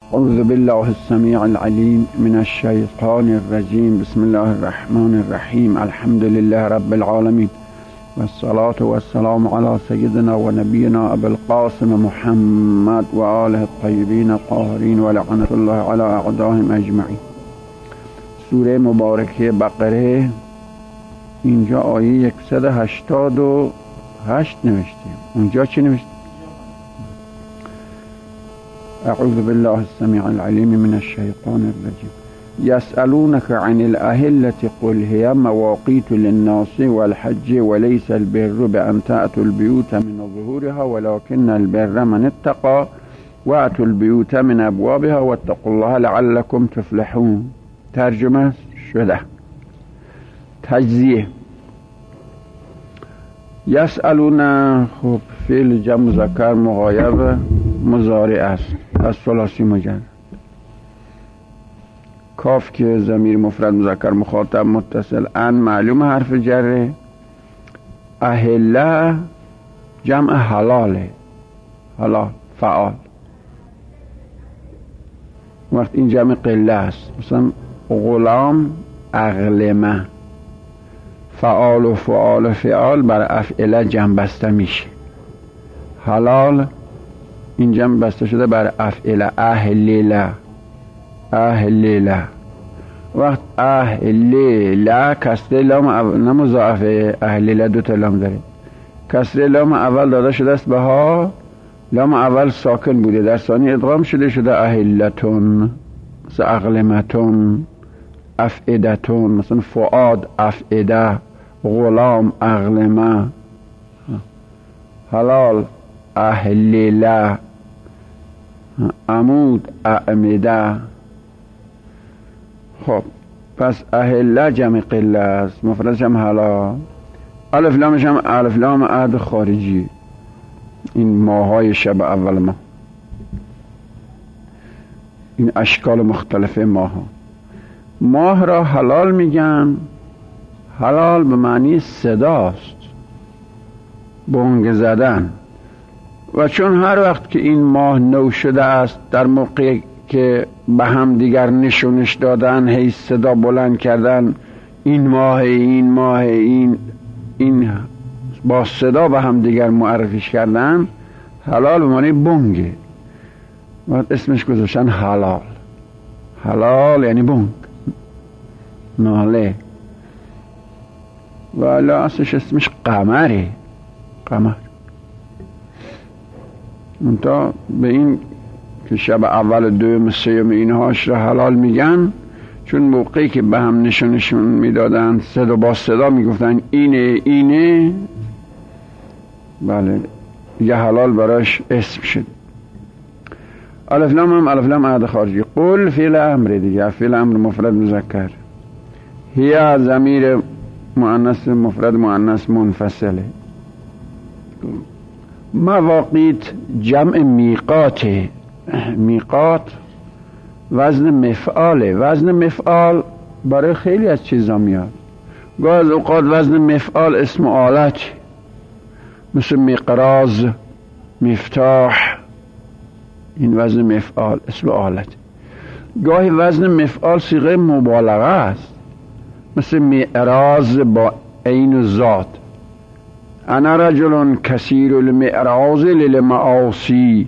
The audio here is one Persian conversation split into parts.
اعوذ بالله السمیع العلیم من الشیطان الرجیم. بسم الله الرحمن الرحیم. الحمد لله رب العالمین والصلاة والسلام علی سیدنا و نبینا ابی القاسم محمد و آله الطیبین الطاهرین و لعنت الله علی اعدائهم اجمعین. سوره مبارکه بقره، اینجا آیه 188 نوشته. اونجا چی نوشته؟ اعوذ بالله السمیع العلیم من الشیطان الرجیم. یسألونک عن الأهلة قل هي مواقیت للناس والحج وليس البر بأن تأتوا البيوت من ظهورها ولكن البر من اتقى وأتوا البيوت من أبوابها واتقوا الله لعلكم تفلحون. ترجمه شده. تجزیه. یسألون، خب فعل جمع مذکر مغایب مضارع است از ثلاثی مجرد. کاف که ضمیر مفرد مذکر مخاطب متصل، ان معلوم حرف جره، اهله جمع حلاله، حلال فعال. وقت این جمع قله است، مثلا غلام اغلمه، فعال و فعال و فعال بر افعله جمع بسته میشه. حلال این جمع بسته شده بر افعله، اهلیله اهلیله. وقت اهلیله کسره لام نه مضاعفه، اهلیله دو تا لام داره. کسره لام اول داده شده است به ها، لام اول ساکن بوده، در ثانی ادغام شده اهلتون، مثل اغلمتون، افعدتون، مثلا فؤاد افعده، غلام اغلمه. حلال اهلیله، عمود اعمده. خب پس اهله جمع قله است، مفردش هم حلال. الف لامش هم الف لام عهد خارجی، این ماهای شب اول ماه، این اشکال مختلف ماه را حلال میگن. حلال به معنی صداست، بانگ زدن. و چون هر وقت که این ماه نو شده است، در موقعی که به هم دیگر نشونش دادن، هی صدا بلند کردن، این ماه این ماه این با صدا به هم دیگر معرفیش کردن، حلال به معنی بانگه و اسمش گذاشتن حلال. حلال یعنی بانگ، ناله. و اصلش اسمش قمره، قمر. منتها به این که شب اول دوم سیوم اینهاش را حلال میگن، چون موقعی که به هم نشون میدادن، صدا با صدا میگفتن اینه، بله یه حلال براش اسم شد. الف لام هم الف لام عهد خارجی. قل فعل امر دیگه، فعل امر مفرد مذکر. هي ضمیر مؤنث مفرد مؤنث منفصله. مواقیت جمع میقاته. میقات وزن مفعاله. وزن مفعال برای خیلی از چیزا میاد. گاهی از اوقات وزن مفعال اسم آلت، مثل مقراض، مفتاح، این وزن مفعال اسم آلت. گاهی وزن مفعال صیغه مبالغه است، مثل معراض با عین و ذات. انا رجل کثیر المعراض للمعاصی،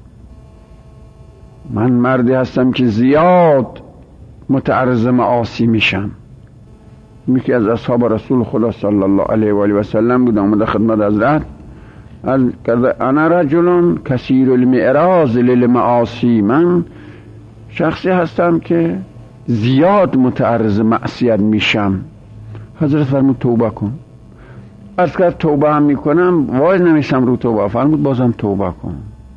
من مردی هستم که زیاد متعرض معاصی میشم. یکی از اصحاب رسول خدا صلی الله علیه و آله و سلم بود، اومد خدمت حضرت، انا رجل کثیر المعراض للمعاصی، من شخصی هستم که زیاد متعرض معصیت میشم. حضرت فرمود توبه کن. از که توبه هم میکنم، وای نمیشم رو توبه. فرمود بازم توبه کن.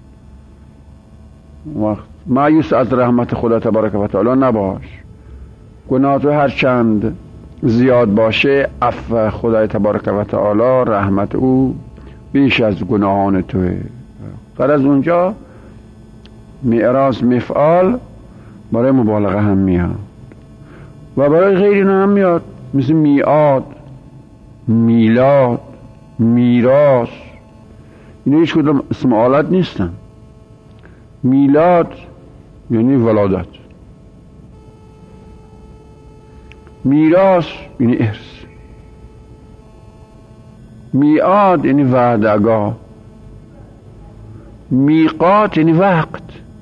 وقت مایوس از رحمت خدا تبارک و تعالی نباش. گناه تو هر چند زیاد باشه، عفو خدای تبارک و تعالی، رحمت او بیش از گناهان توه. غرض اونجا معراض مفعال برای مبالغه هم میاد و برای غیر اینا هم میاد، مثل میعاد، میلاد، میراث. اینا هیچ کدوم اسم آلت نیستن. میلاد یعنی ولادت. میراث یعنی ارث. میعاد یعنی وعدهگاه. میقات یعنی وقت.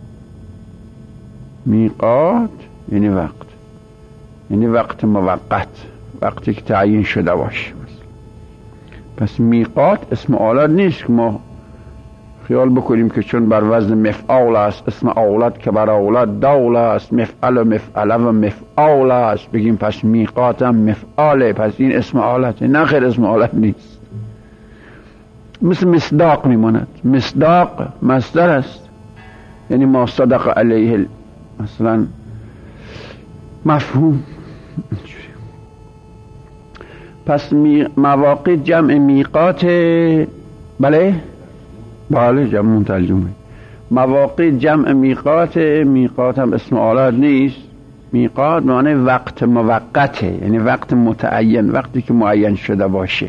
میقات یعنی وقت، یعنی وقت موقت، وقتی که تعیین شده باشه. پس میقات اسم آلت نیست که ما خیال بکنیم که چون بر وزن مفعول است اسم آلت که بر آلت دول است، مفعل و مفعله و مفعول است، بگیم پس میقات هم مفعاله، پس این اسم آلته. نه خیر، اسم آلت نیست. مثل مصداق میماند. مصداق مصدر است، یعنی ما صدق علیه مثلا مفهوم. پس مواقع جمع میقات. بله جمع مترجمه. مواقع جمع میقات. میقات هم اسم آلت نیست. میقات معنی وقت موقته، یعنی وقت متعین، وقتی که معین شده باشه.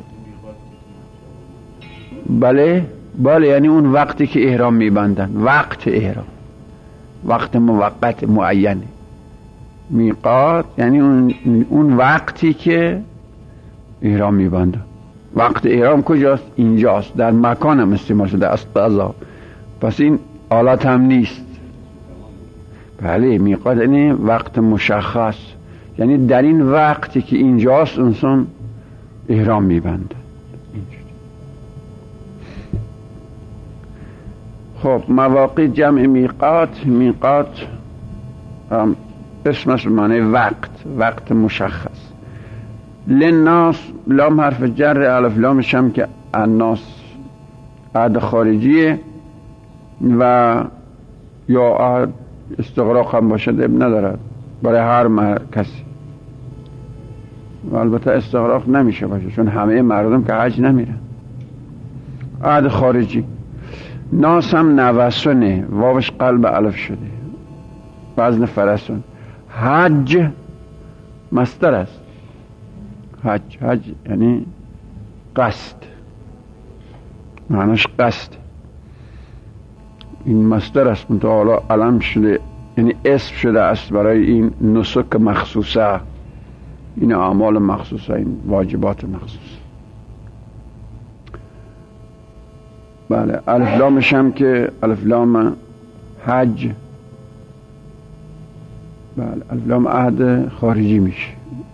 بله یعنی اون وقتی که احرام میبندن، وقت احرام، وقت موقت معینه. میقات یعنی اون وقتی که احرام میبندن. وقت احرام کجاست؟ اینجاست، در مکان هم استعمال شده است قضا. پس این آلت هم نیست. بله، میقات یعنی وقت مشخص، یعنی در این وقتی که اینجاست انسان احرام میبنده. خب مواقع جمع میقات. میقات اسمش معنی وقت مشخص. للناس لام حرف جر، الف لامش هم که الناس عهد خارجیه و یا عهد استغراق هم باشد اب ندارد برای هر کسی. و البته استغراق نمیشه باشه چون همه مردم که حج نمیرن. عهد خارجی. ناس هم نوسونه، واوش قلب الف شده، وزن فرسون. حج مصدر است. حج یعنی قصد، معناش قصد. این مصدر است منتها حالا علم شده، یعنی اسم شده است برای این نسک مخصوصه، این اعمال مخصوصه، این واجبات مخصوصه. بله الف لامش هم که الف لام حج. بله الف لام عهد خارجی میشه.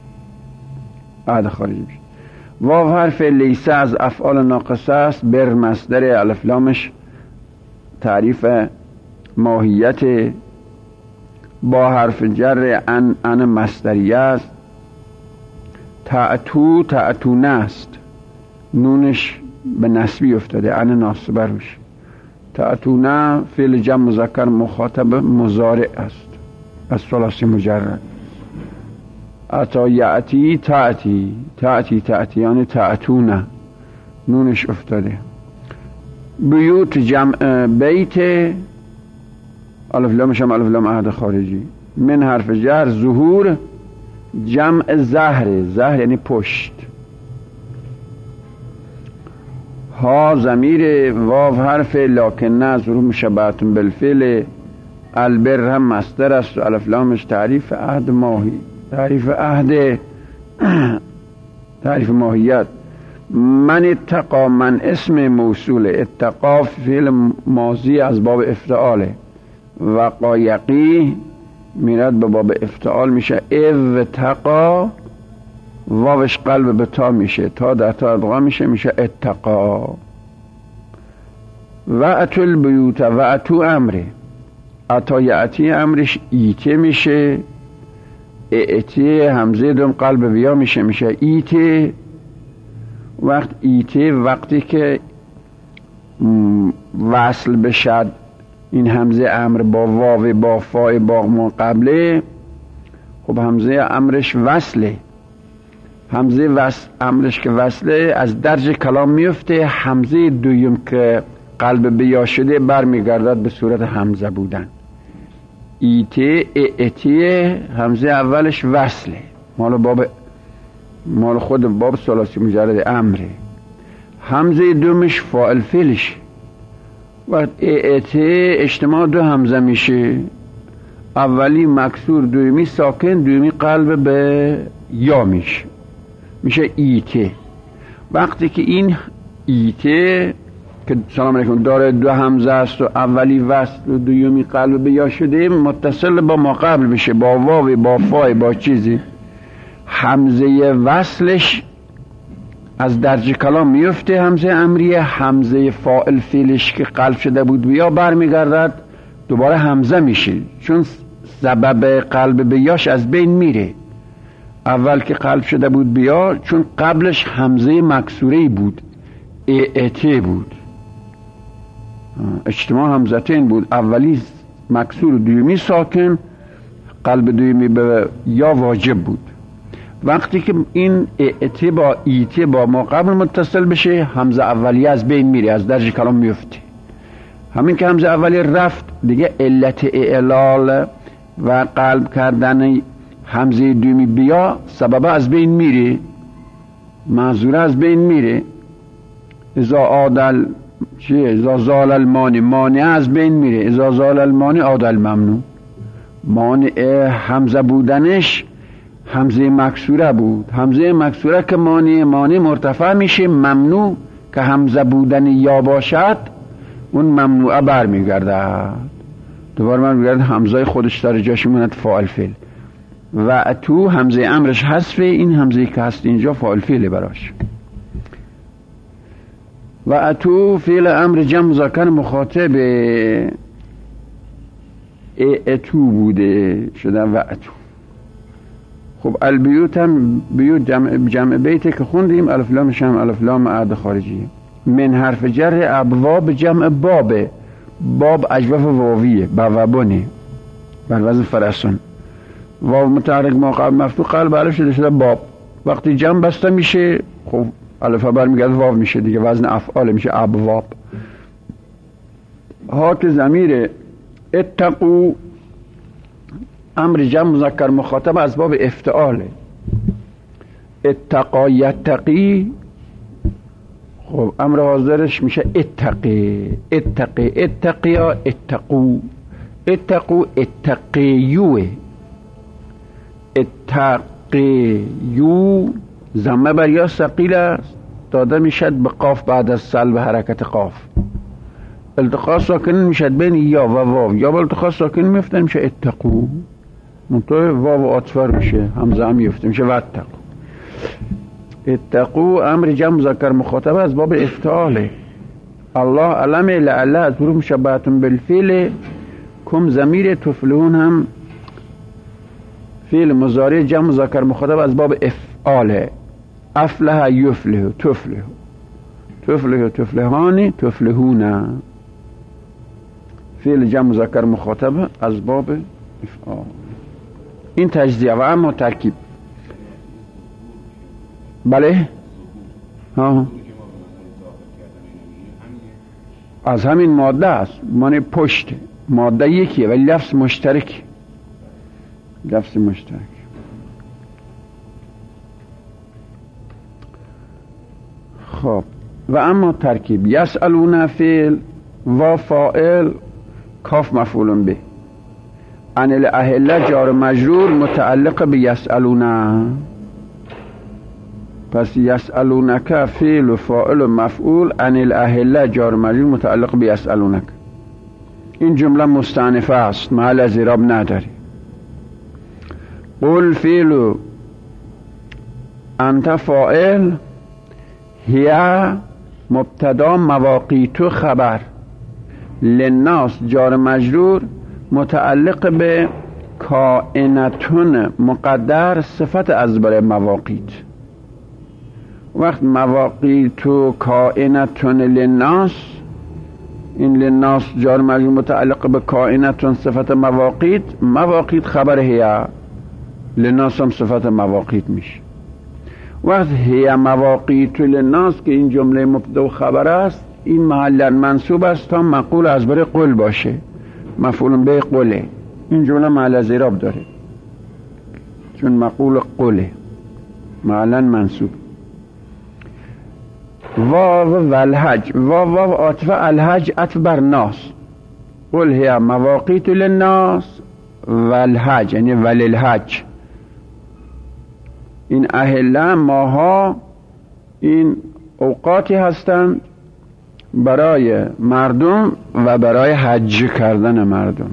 واو حرف لیسه از افعال ناقصه است. بر مصدر الف لامش تعریف ماهیت. با حرف جر ان مصدریه است. تعتون است، نونش به نسبی افتاده، ان ناصبه روش. تعتون فعل جمع مذکر مخاطب مضارع است از ثلاثی مجرد. اتا یعتی تأتی یعنی تعتون، نونش افتاده. بیوت جمع بیت، الف لامش هم الف لام عهد خارجی. من حرف جر. ظهور جمع زهر یعنی پشت. ها ضمیر. واو حرف لکن ظهور مشبهتون بالفعل. البر هم مصدر است و الف لامش تعریف عهد ماهی، تعریف ماهیت. من اتقا، من اسم موصول. اتقا فعل ماضی از باب افتعاله. وقایقی میرد به باب افتعال میشه. اتقا واوش قلب به تا میشه، تا در تا ادغام میشه اتقا. و اتو البیوت، و اتو امره. اتا یعتی امرش ایته میشه. ایته همزه دوم قلب بیا میشه ایته. وقتی که وصل بشد این همزه امر با واو با فای با ما قبله، خب همزه امرش وصله. امرش که وصله از درج کلام میفته. همزه دویم که قلب بیا شده برمیگردد به صورت همزه بودن. ایته همزه اولش وصله، مال خود باب ثلاثی مجرد امره. همزه دومش فاعل فعلش. وقت ایته اجتماع دو همزه میشه. اولی مکسور، دومی ساکن، دومی قلب به یا میشه ایته. وقتی که این ایته که سلام علیکم داره دو همزه است و اولی وصل و دومی قلب به یا شده، متصل با ما قبل بشه، با واو، با فای، با چیزی، همزه وصلش از درج کلام میفته، همزه امریه. همزه فاعل فعلش که قلب شده بود بیا برمیگردد دوباره همزه میشه، چون سبب قلب به یاش از بین میره. اول که قلب شده بود بیا، چون قبلش همزه مکسوره بود، اعته بود، اجتماع همزتین بود، اولی مکسور دومی ساکن، قلب دومی به یا واجب بود. وقتی که این اعته با ایته با ما قبل متصل بشه، همزه اولی از بین میره، از درج کلام میفته. همین که همزه اولی رفت دیگه، علت اعلال و قلب کردن همزه دومی بیا سبب از بین میره، معذوره از بین میره. اذا زال المانی، مانع از بین میره. اذا زال المانی عاد ممنوع. مانع همزه بودنش همزه مکسوره بود، همزه مکسوره که مانع مرتفع میشه، ممنوع که همزه بودن یا باشد اون ممنوعه برمیگرده، دوباره من میگرد همزه خودش داره جاش میموند فاعل فعل. و تو همزه امرش حذف، این همزه که هست اینجا فاعل فعل براش. و اتو فعل امر جمع مذکر مخاطب اتو بوده شده و اتو. خب البیوت هم بیوت جمع بیته که خوندیم، الف لامش هم الف لام عهد خارجیه. من حرف جر ابواب جمع بابه، باب اجوف واویه، بوابونه بر وزن فرسون. واو متحرک ما قبل مفتوح قلب الف شده باب. وقتی جمع بسته میشه خب الف برمیگرده واو میشه دیگه، وزن افعال میشه ابواب. ها که ضمیر اتقو امر جمع مذکر مخاطب از باب افتعاله. اتقا یتقی، خب امر حاضرش میشه اتقی، اتقیا، اتقو، اتقیوه، اتقیو ضمه بر یا ثقیل است، داده میشد به قاف بعد از سلب حرکت قاف. التقاء ساکن میشد بین یا و واو، یا با التقاء ساکن میفتن میشه اتقو، منطقه واو عاطفه میشه، همزه هم میفته میشه واتقو. اتقو امر جمع مذکر مخاطب از باب افتعاله. الله علم لعله از حروف مشبهتون بالفعل. کم ضمیر تفلحون هم فعل مضارع جمع مذکر مخاطب از باب افعاله. افلح یفلح، تفلح تفلحانی، تفلحون فعل جمع مذکر مخاطب از باب افعال. این تجزیه. و اما ترکیب، بله ها از همین ماده است، معنی پشت ماده یکیه ولی لفظ مشترک، لفظ مشترک. خب و اما ترکیب، یسألون فعل و فاعل کاف مفعول به، عن الاهله جار مجرور متعلق به یسألون. پس یسألونک فعل و فاعل و مفعول، عن الاهله جار مجرور متعلق به یسألونک. این جمله مستأنفه است، محل از اعراب نداره. قل فعل انت فاعل، هی مبتدا مواقیت خبر، للناس جار مجرور متعلق به کائنتون مقدر صفت از برای مواقیت. وقت مواقیت و کائنتون للناس، این للناس جار مجرور متعلق به کائنتون صفت مواقیت، مواقیت خبر هی، للناس هم صفت مواقیت میشه. وقت هی مواقیت للناس که این جمله مبتدا و خبر است، این محلا منصوب است تا مقول از بر قل باشه، مفعول به قله. این جمله محل از اعراب داره چون مقول قله، محلا منصوب. واو و الحج، واو عاطفه، الحج عطف بر ناس. قل هی مواقیت للناس والحج یعنی وللحج. این اهله ماها این اوقاتی هستند برای مردم و برای حج کردن مردم.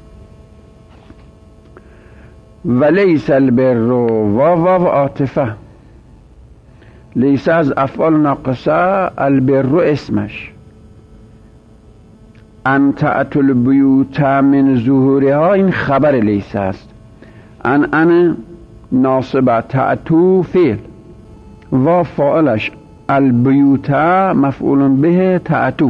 ولیس البر واو عاطفه، لیس از افعال ناقصه، البر اسمش. ان تأتوا البیوت من ظهورها این خبر لیس است. ان ناصبه، تأتوا فعل و فاعلش، البیوت مفعول به تأتوا.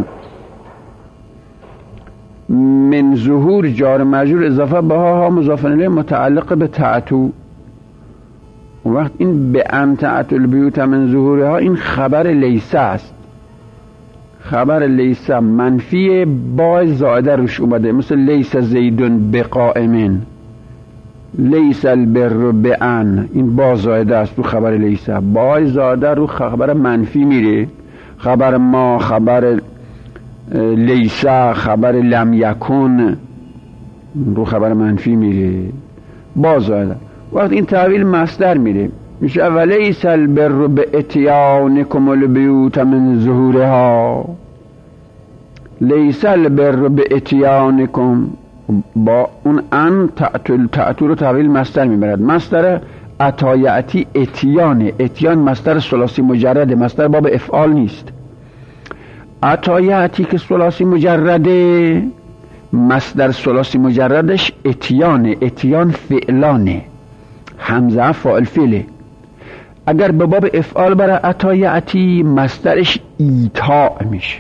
من ظهور جار مجرور اضافه به ها مضاف الیه متعلق به تأتوا. وقت این به ان تأتوا البیوت من ظهورها این خبر لیس است. خبر لیس منفی با زائده روش اومده، مثل لیس زیدون بقائمن، لیس البر بان، این با زائده است تو خبر لیس. با زائده رو خبر منفی میره، خبر ما، خبر لیس، خبر لم یکن رو خبر منفی میره با زائده. وقت این تحویل مصدر میره، میشه ولیس البر باتیانکم البیوت من ظهورها. لیس البر باتیانکم، با اون ان تأتو رو تحویل مصدر میبرد. مصدر اتا یأتی اتیانه. اتیان مصدر ثلاثی مجرده، مصدر باب افعال نیست. اتا یأتی که ثلاثی مجرده، مصدر ثلاثی مجردش اتیانه. اتیان فعلانه، حمزه فاعل فعله. اگر به باب افعال برای اتا یأتی مصدرش ایتاء میشه.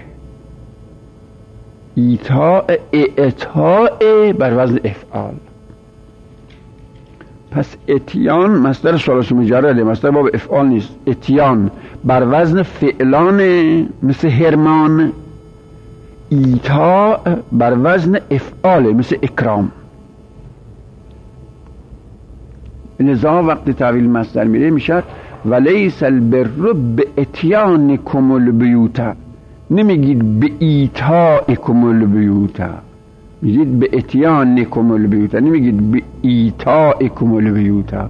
ایتاء، اعطاء بر وزن افعال. پس اتیان مصدر ثلاثی مجرده، مصدر باب افعال نیست. اتیان بر وزن فعلانه مثل هرمان. ایتاء بر وزن افعاله مثل اکرام. لذا وقتی تحویل مصدر میره میشه ولیس البر باتیانکم البیوت. نمیگید به ایتائکم البیوت، میگید به اتیانکم البیوت، نمیگید به ایتائکم البیوت.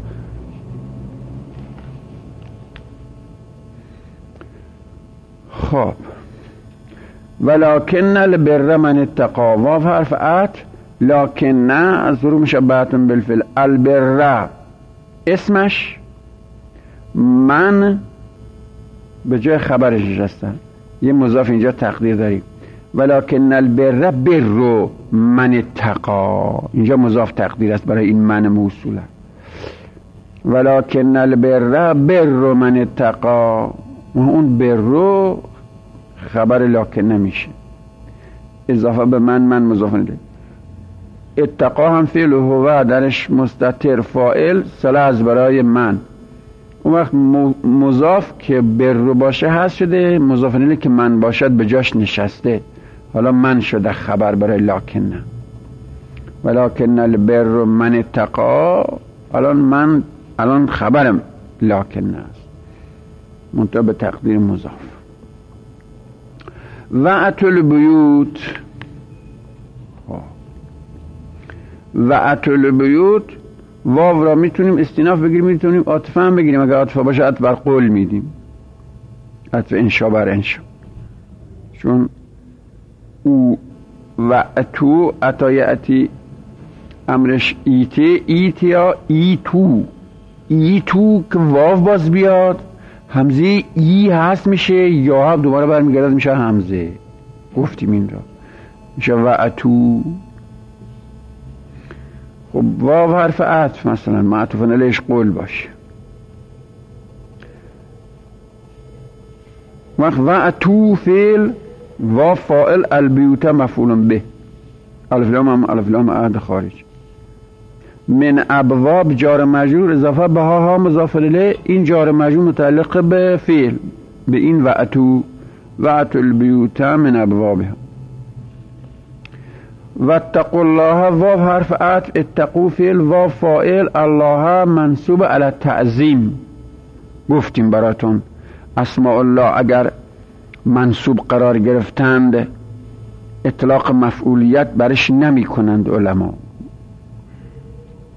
خب ولکن البر من اتقا، واو حرف عطف، لکن نه از ظروف مشبهة بالفعل. البر اسمش، من به جای خبرش نشستن، یه مضاف اینجا تقدیر داریم. ولکن البر بر من اتقا، اینجا مضاف تقدیر است برای این من موصوله. ولکن البر بر من اتقا، اون بر خبر لکن نمیشه، اضافه به من مضاف الیه. اتقا هم فعل هو درش مستتر فاعل صله از برای من. اون وقت مضاف که بر باشه هست شده، مضاف الیه که من باشد به جاش نشسته، حالا من شده خبر برای لکن نه. ولکن البر من اتقا، الان خبرم لکن نه است منتها به تقدیر مضاف. و اتوا البیوت، و اتوا البیوت واو را میتونیم استیناف بگیریم، میتونیم عاطفه هم بگیریم. اگر عاطفه باشه عطف بر قول میدیم، عطف انشا بر انشا. چون او و اتو، اتا یأتی امرش ایته، ایتیا ایتو که واو باز بیاد همزه ای هست میشه، یا هم دوباره برمیگرد میشه همزه. گفتیم این را میشه و اتو. خب واو حرف عطف مثلا معطوفن علیهش قول باشه. وقت و اتو فعل و فاعل، البیوت مفعول به، الف لام هم الف لام عهد خارج. من ابواب جار مجرور اضافه به ها مضاف الیه، این جار مجرور متعلق به فعل، به این و اتو البیوت من ابوابها. و اتقوا الله واو حرف عطف، اتقوا فعل و فاعل، الله منصوب علی التعظیم. گفتیم براتون اسماء الله اگر منصوب قرار گرفتند اطلاق مفعولیت برش نمی کنند علما.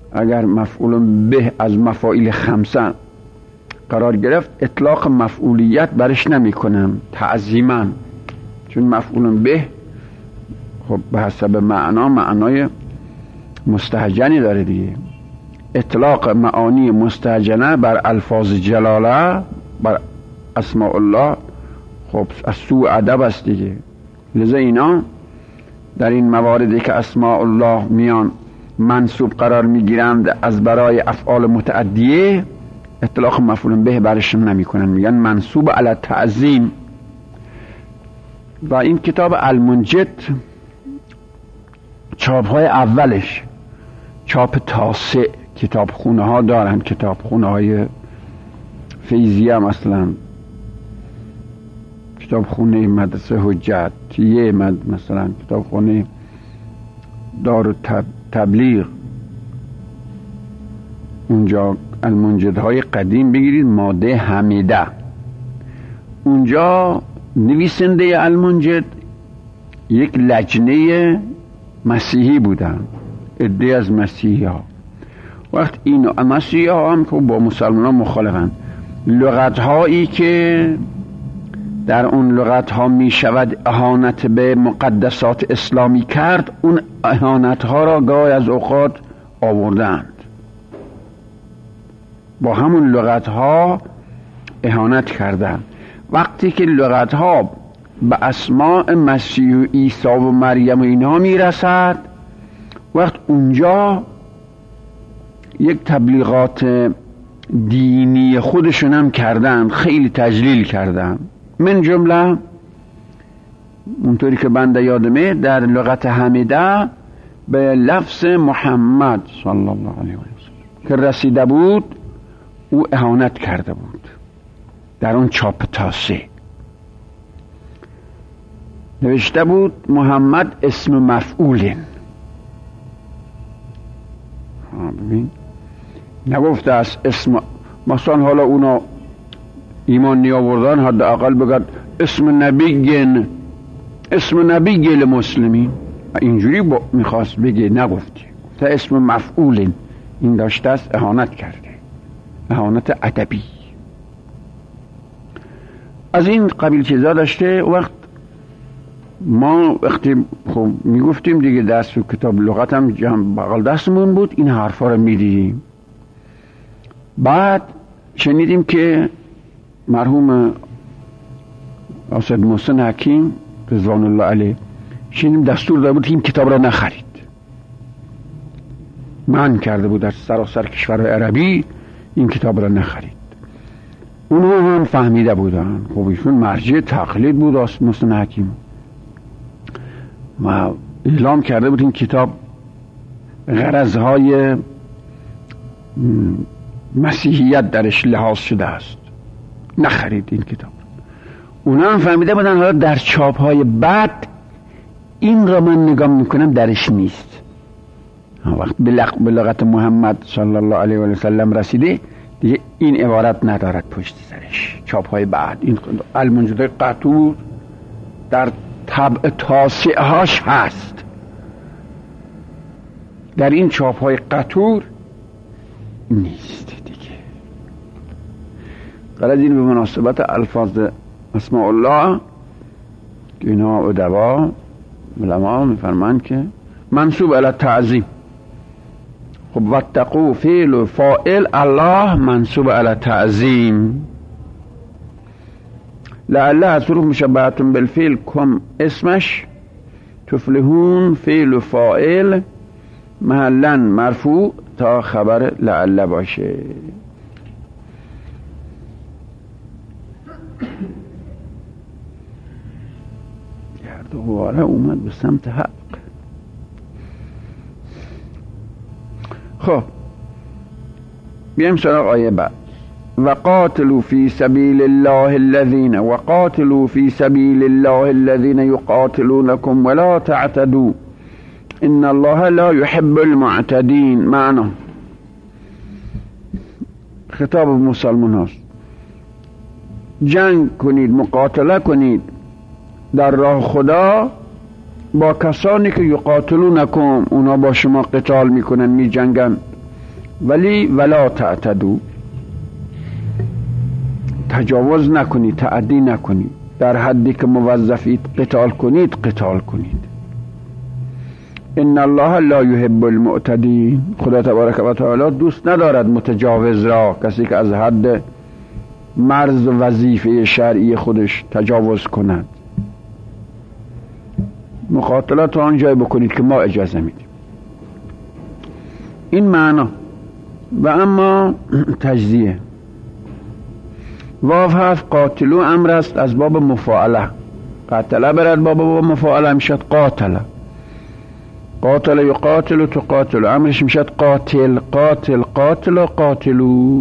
اگر مفعول به از مفاعیل خمسه قرار گرفت اطلاق مفعولیت برش نمی کنم تعظیما، چون مفعول به خب به حسب معنای مستهجنی داره دیگه. اطلاق معانی مستهجنه بر الفاظ جلاله، بر اسماء الله، خب از سوء ادب است دیگه. لذا اینا در این مواردی که اسماء الله میان منصوب قرار میگیرند از برای افعال متعدیه، اطلاق مفعول به برشون نمی کنن، میگن منصوب علی تعظیم. و این کتاب المنجد چاپ های اولش چاپ تاسع، کتاب خونه ها دارن، کتاب خونه های فیضیه مثلا، کتاب خونه مدرسه حجتیه مثلا، کتاب خونه دار تبلیغ، اونجا المنجدهای قدیم بگیرید ماده حمیده، اونجا نویسنده المنجد یک لجنه مسیحی بودن، عده از مسیحی ها. وقت این مسیحی ها هم که با مسلمان مخالفن، لغت هایی که در اون لغت ها می شود اهانت به مقدسات اسلامی کرد، اون اهانت ها را گاهی از اوقات آوردند، با همون لغت ها اهانت کردند. وقتی که لغت ها به اسماء مسیح و عیسی و مریم و اینها می رسد، وقت اونجا یک تبلیغات دینی خودشون هم کردن، خیلی تجلیل کردن. من جمله اونطوری که بنده یادمه در لغت حمیده به لفظ محمد صلی الله علیه و سلم که رسیده بود او اهانت کرده بود. در اون چاپ تاسع نوشته بود محمد اسم مفعول. ببین نگفته است اسم، مثلا حالا اونا ایمان نیاوردن حداقل بگن اسم نبی گل مسلمین، اینجوری میخواست بگه، نگفتی، تا اسم مفعول این داشته است، اهانت کرده، اهانت ادبی از این قبیل چیزا داشته. وقت ما وقتی خب میگفتیم دیگه دست و کتاب لغت هم بغل دستمون بود، این حرفا رو میدیدیم. بعد شنیدیم که مرحوم اسد محسن حکیم رضوان الله علیه شنیدیم دستور داده بود که این کتاب را نخرید، منع کرده بود در سراسر کشورهای عربی این کتاب را نخرید. اونها هم فهمیده بودن، خب ایشون مرجع تقلید بود اسد محسن حکیم، و اعلام کرده بود این کتاب غرضهای مسیحیت درش لحاظ شده است، نخرید این کتاب. اونا هم فهمیده بودن حالا در چاپ های بعد این را من نگاه میکنم درش نیست. وقت به لغت محمد صلی الله علیه و سلم رسیده دیگه این عبارت ندارد پشت سرش. چاپ های بعد این المنجد قطور در طبع تاسع هاش هست، در این چاپ های قطور نیست دیگه. غرض این به مناسبت الفاظ اسماء الله که اینا ادبا علما میفرمند که منصوب علی تعظیم. خب واتقوا فعل و فاعل الله منصوب علی تعظیم. لعله حروف مشبهه بالفعل کم اسمش تفلحون فعل و فاعل محلا مرفوع تا خبر لعله باشه. گرد و غباره اومد به سمت حق. خب بیایم سراغ آیه بعد. وقاتلوا في سبيل الله الذين يقاتلونكم ولا تعتدوا ان الله لا يحب المعتدين. معنی خطاب مسلمان هست، جنگ کنید، مقاتله کنید در راه خدا با کسانی که یقاتلونکم، اونا با شما قتال میکنن، میجنگن، ولی ولا تعتدوا، تجاوز نکنید، تعدی نکنید، در حدی که موظفید قتال کنید قتال کنید. ان الله لا يحب المعتدین، خدا تبارک و تعالی دوست ندارد متجاوز را، کسی که از حد مرز وظیفه شرعی خودش تجاوز کند. مقاتلت رو آن جای بکنید که ما اجازه میدیم. این معنا. و اما تجزیه، واو حرف قاتلو امر است از باب مفاعله، قتله برد باب مفاعله میشد قاتله، قاتل یقاتل تقاتل، امرش میشد قاتل قاتل قاتل قاتلو.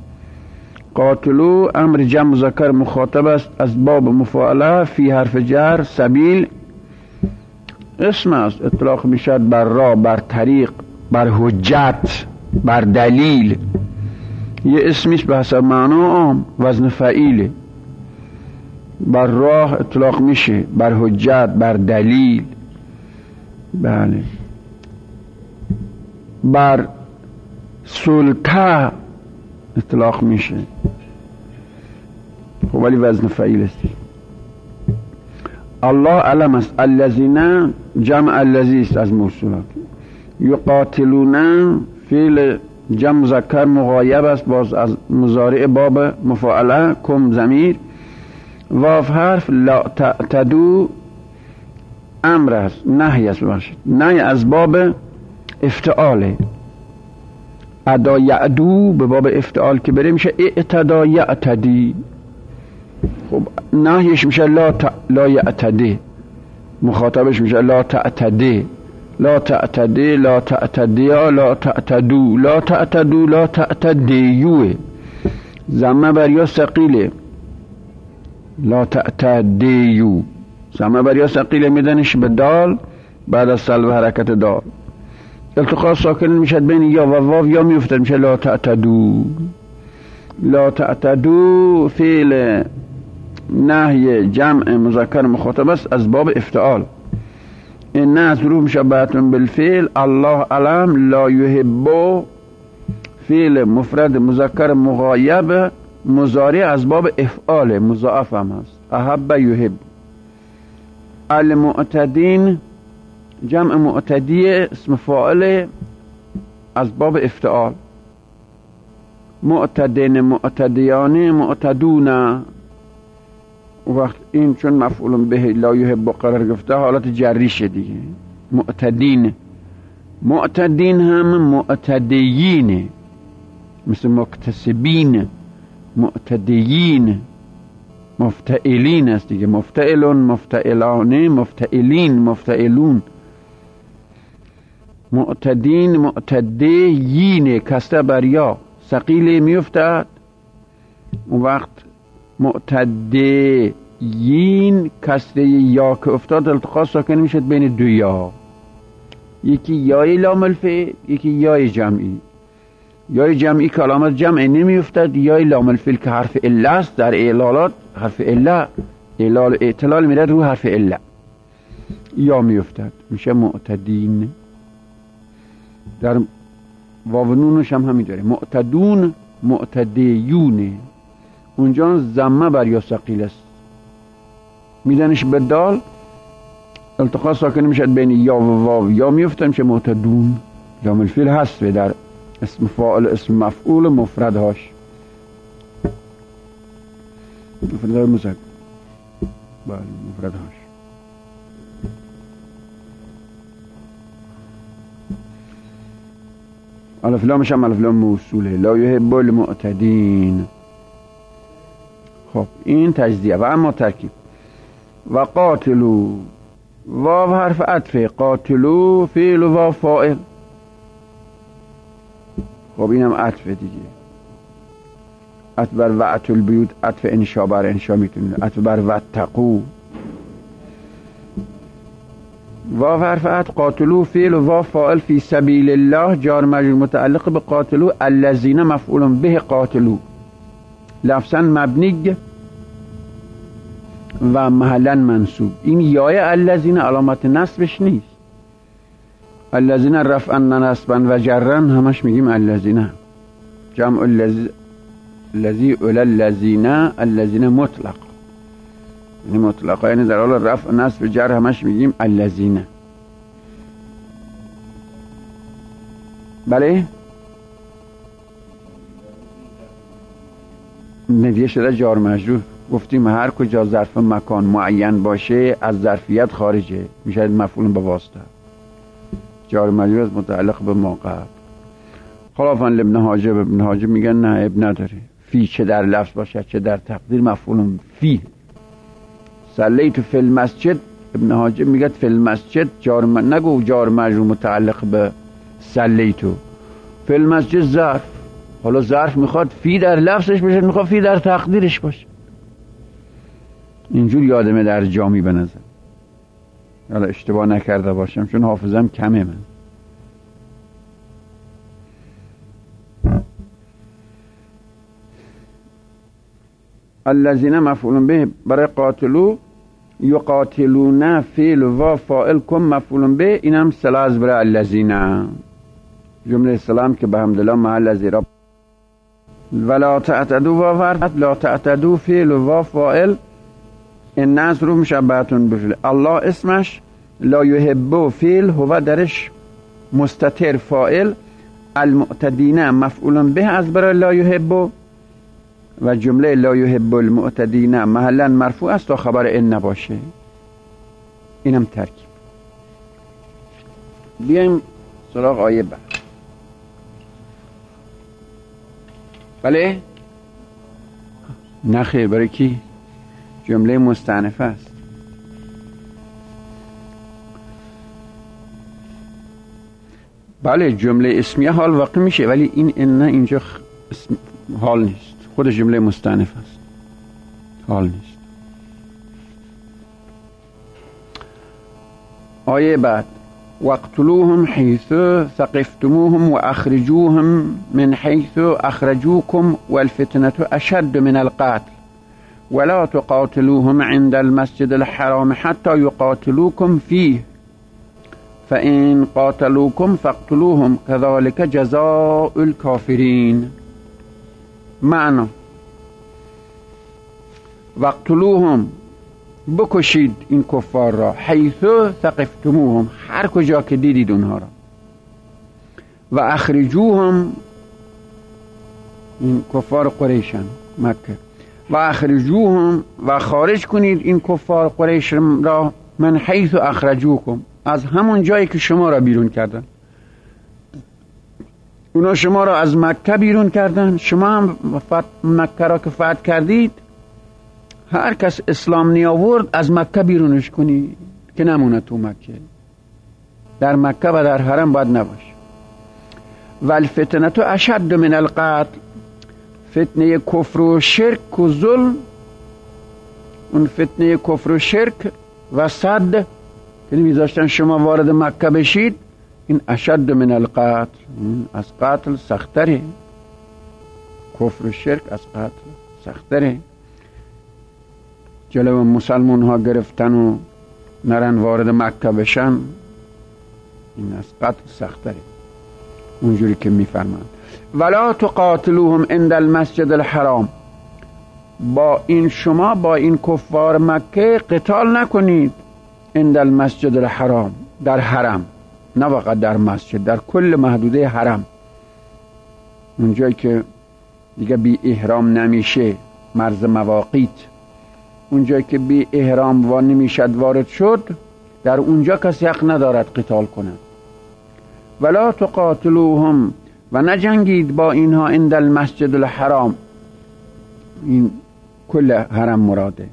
قاتلو امر جمع مذکر مخاطب است از باب مفاعله، فی حرف جر، سبیل اسم است، اطلاق میشد بر راه، بر طریق، بر حجت، بر دلیل. یه اسمیش به حسب معنا عام، وزن فعیله. بر راه اطلاق میشه، بر حجت، بر دلیل، بله، بر سلطه اطلاق میشه، خب ولی وزن فعیل است. الله علم است، الذین جمع الذی است از موصولات، یقاتلون فعل جمع مذکر مغایب است، باز از مضارع باب مفاعله، کم ضمیر، واو حرف، لا تعتدوا امر است، نهی است، باشید نهی از باب افتعاله. ادا یعدو به باب افتعال که بره میشه اعتدا یعتدی، خب نهیش میشه لا یعتدی، مخاطبش میشه لا تعتدی، لا تعتدی، لا تعتدی، لا تعتدو، لا تعتدو، لا تعتدیو، ضمه بر یا ثقیله، لا تعتدیو، ضمه بر یا ثقیله میدنش به دال بعد از سلب حرکت دال، التقاء ساکن میشد بین یا و واو، یا میفتد میشه لا تعتدو. لا تعتدو فعل نهی جمع مذکر مخاطب است از باب افتعال. این از روح مشبهتون بالفعل، الله علم، لا یحب فعل مفرد مذکر مغایب مضارع از باب افعال، مضاعف هم هست، احب یحب. المعتدین جمع معتدی اسم فاعل از باب افتعال، معتدین، معتدیان، معتدون. وقت این چون مفعول به لا یحب قرار گرفته حالت جریشه دیگه، معتدین. معتدین هم معتدیین، مثل مکتسبین، معتدیین، مفتعلین است دیگه، مفتعلون، مفتعلانه، مفتعلین، مفتعلون. معتدین، معتدیین، کسته بر یا ثقیله میفتد، اون وقت معتدیین کسته یا که افتاد التقاء ساکن میشد بین دو یا، یکی یای لام الفعل، یکی یای جمعی. یای جمعی که علامت جمع نمیفتد، یای لام الفعل که حرف اله است، در اعلالات حرف اله اعلال اعتلال میره رو حرف اله، یا میفتد میشه معتدین. در واو نونش هم همین داره، معتدون، معتدیون، اونجا ضمه بر یا ثقیل است، میدنش به دال، التقاء ساکن میشد بین یا و واو، یا میفتن میشه معتدون. لام الفعل هست در اسم فاعل، اسم مفعول، مفردهاش، مفردهای مذکر، بله مفردهاش. الف لامش هم الف لام موصوله، لا یحب المعتدین. خب این تجزیه. و اما ترکیب، و قاتلو واو حرف عطف، قاتلو فعل و واو فاعل، خب اینم عطف دیگه، عطف بر وعت البیوت، عطف انشا بر انشا میتونید، عطف بر واتقو. واو حرف عطف، قاتلو فعل و واو فاعل، فی سبیل الله جار مجرور متعلق به قاتلو، الذین مفعول به قاتلو، لفظا مبنی و محلا منصوب. این یای الذین علامت نصبش نیست، الذین رفعا نصبا و جرن همش میگیم الذین، جمع الذی اول الذین مطلق، یعنی مطلقا، یعنی در حال رفع نصب و جر همش میگیم الذین. بله ندیه شده جار مجرور. گفتیم هر کجا ظرف مکان معین باشه از ظرفیت خارجه، میشه مفعول به واسطه. جار مجرور از متعلق به ما قبل. خلافاً لابن حاجب، ابن حاجب میگن نه اب نداره، فی چه در لفظ باشه چه در تقدیر مفعول فی. صلیت فی المسجد، ابن حاجب میگه فی المسجد نگو جار مجرور متعلق به صلیتو، فی المسجد ظرف. حالا ظرف میخواد فی در لفظش باشه، میخواد فی در تقدیرش باشه. اینجور یادمه در جامی به نظر، حالا اشتباه نکرده باشم چون حافظم کمه من. الذین مفعول به برای قاتلو، یقاتلون فعل و فاعل کن مفعول به، اینم صله از برای الذین، جمله سلام که به حمدالله محل از اعراب. ولا تعتدو و ورد، لا تعتدو فعل و فاعل، این نصر رو مشبهتون بفعل. الله اسمش، لا یحب فعل هو درش مستتر فاعل، المعتدین مفعول به از برای لا یحب، و جمله لا یحب المعتدین محلا مرفوع است تا خبر ان نباشه. اینم ترکیب. بیایم سراغ آیه بعد. بله نخیر، برای کی؟ جمله مستأنفه است. بله جمله اسمیه حال واقع میشه، ولی این ان اینجا حال نیست، خود جمله مستأنفه است، حال نیست. آیه بعد واقتلوهم حيث ثقفتموهم واخرجوهم من حيث اخرجوكم والفتنة اشد من القتل ولا تقاتلوهم عند المسجد الحرام حتى يقاتلوكم فيه فإن قاتلوكم فاقتلوهم كذلك جزاء الكافرين. معنی واقتلوهم بکشید این کفار را، حیث ثقفتموهم هر کجا که دیدید اونها را، و اخرجوهم این کفار قریشن مکه، و اخرجوهم و خارج کنید این کفار قریش را، من حیث اخرجوکم از همون جایی که شما را بیرون کردن. اونا شما را از مکه بیرون کردن، شما هم مکه را که فتح کردید، هر کس اسلام نیاورد از مکه بیرونش کنی که نمونه تو مکه، در مکه و در حرم باید نباش. و الفتنه اشد من القتل، فتنه کفر و شرک و ظلم، اون فتنه کفر و شرک و صد که نمیذاشتن شما وارد مکه بشید، این اشد من القتل، از قتل سختره. کفر و شرک از قتل سختره. جلو مسلمان ها گرفتن و نرن وارد مکه بشن، این از قتل سختره، اونجوری که میفرمند. ولا تقاتلوهم عند المسجد الحرام، با این شما با این کفار مکه قتال نکنید، عند المسجد الحرام در حرم، نه فقط در مسجد، در کل محدوده حرم، اونجایی که دیگه بی احرام نمیشه، مرز مواقیت، اونجایی که بی احرام و نمیشد وارد شد، در اونجا کسی حق ندارد قتال کند. ولا تقاتلوهم و نجنگید با اینها عند المسجد الحرام، این کل حرم مراده.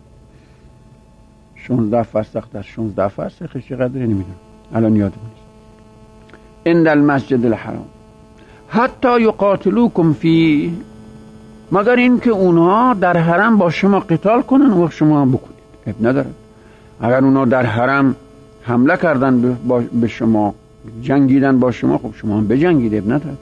16 فرسخ در 16 فرسخش چقدره نمیدونم الان یادم نیست. عند المسجد الحرام حتی یقاتلوکم فی، مگر این که اونها در حرم با شما قتال کنن و شما هم بکنید، اب نداره. اگر اونها در حرم حمله کردن به شما، جنگیدن با شما، خب شما هم بجنگید، اب نداره.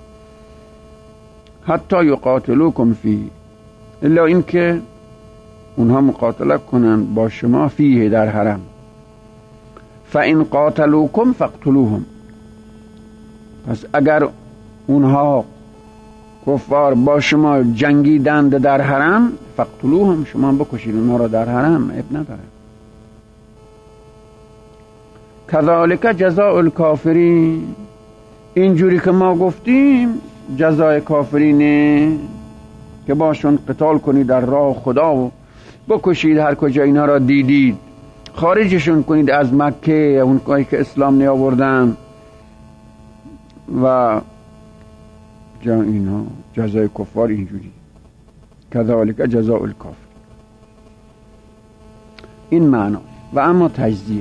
حتی یقاتلوکم فی، الا این که اونها مقاتله کنن با شما فیه در حرم. فان قاتلوکم فاقتلوهم، پس اگر اونها کفار با شما جنگیدند در حرم، فقتلوهم، شما بکشید اونها را در حرم، اب نداره. کذالک جزاء الکافرین، اینجوری که ما گفتیم جزای کافرینه که باشون قتال کنید در راه خدا و بکشید هر کجا اینا را دیدید، خارجشون کنید از مکه، اون کاری که اسلام نیاوردن و اینا جزای کفار اینجوری. کذالک جزاء الکافر، این معنا. و اما تجزیه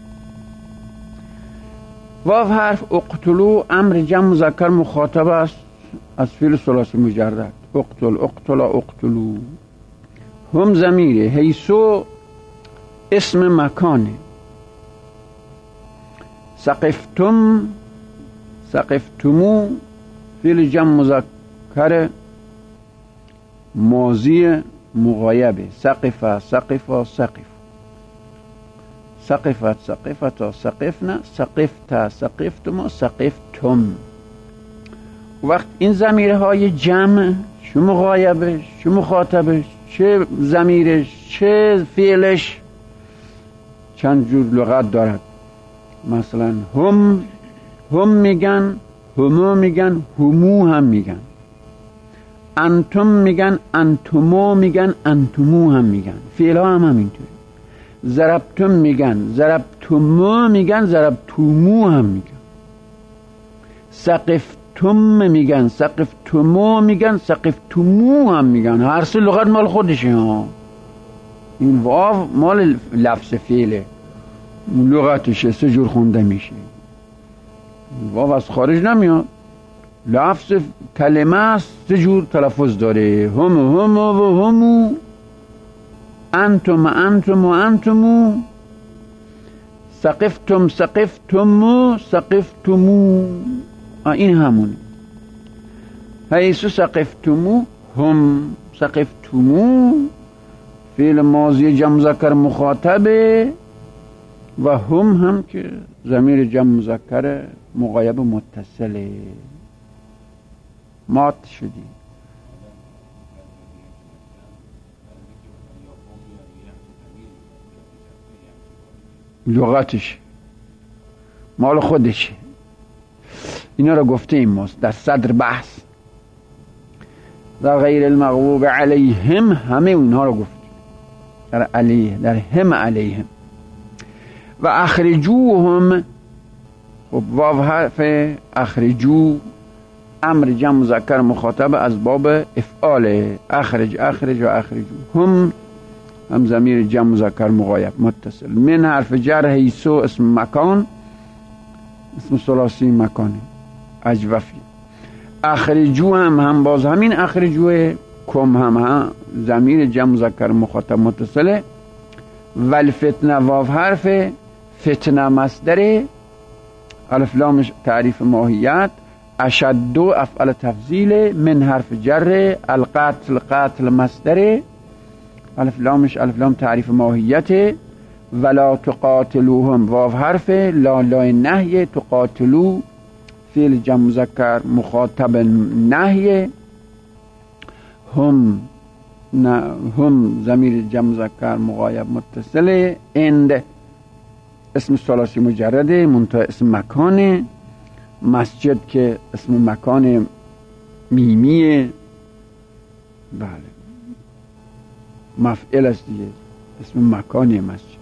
واو حرف اقتلو امر جمع مذکر مخاطب است از فعل ثلاثی مجرد. اقتل، اقتل، اقتلو. هم ضمیره، حیثو اسم مکانه. سقفتم، سقفتمو فعل جمع مذکر ماضی مغایبه. سقف، سقفا، سقف. سقفت، سقفتا، سقفنا، سقفتا، سقفتما، سقفتم. وقت این ضمیرهای جمع، چه مغایبش، چه مخاطبش، چه ضمیرش، چه فعلش، چند جور لغت دارد. مثلا هم میگن، همو میگن، همو هم میگن. انتم میگن، انتمو میگن، انتمو هم میگن. فعل ها هم همینطوری. ضربتم میگن، ضربتمو میگن، ضربتمو هم میگن. سقفتم میگن، سقفتمو میگن، سقفتمو هم میگن. هر سه لغت مال خودشه ها. این واو مال لفظ فعله، لغتشه، سه جور خونده میشه. واو از خارج نمیاد، لفظ کلمه است، سه جور تلفظ داره. هم و همو، انتم انتم و انتمو، سقفتم سقفتمو، سقفتمو. این همونه. حیث سقفتمو هم، سقفتمو فعل ماضی جمع مذکر مخاطبه و هم که ضمیر جمع مذکر مغایب متصله. مات شدی. لغتش مال خودشه. اینا رو گفته ایم ما در صدر بحث. در غیر المغضوب علیهم همه اونها رو گفت. در علیه، در هم علیهم. و اخرجوهم، واو حرف اخرجو امر جمع مذکر مخاطب از باب افعال. اخرج، اخرج و اخرجو. هم ضمیر جمع مذکر مغایب متصل. من حرف جر، حیثو اسم مکان، اسم ثلاثی مکانه اجوفی. اخرجو هم باز همین اخرجوه. کم هم ضمیر جمع مذکر مخاطب متصله. والفتنه واو حرف فتنه مصدر. الف لامش تعریف ماهیت. اشد افعل تفضیل. من حرف جر. القتل قتل مصدر. الف لامش الف لام تعریف ماهیت. ولا تقاتلوهم واو حرف لا نهی. تقاتلو فعل جمع مذکر مخاطب نهی. هم ضمیر جمع مذکر مغایب متصل. اند اسم ثلاثی مجرده منتهی اسم مکانه. مسجد که اسم مکان میمیه. بله مفعل است دیگه، اسم مکانی مسجد.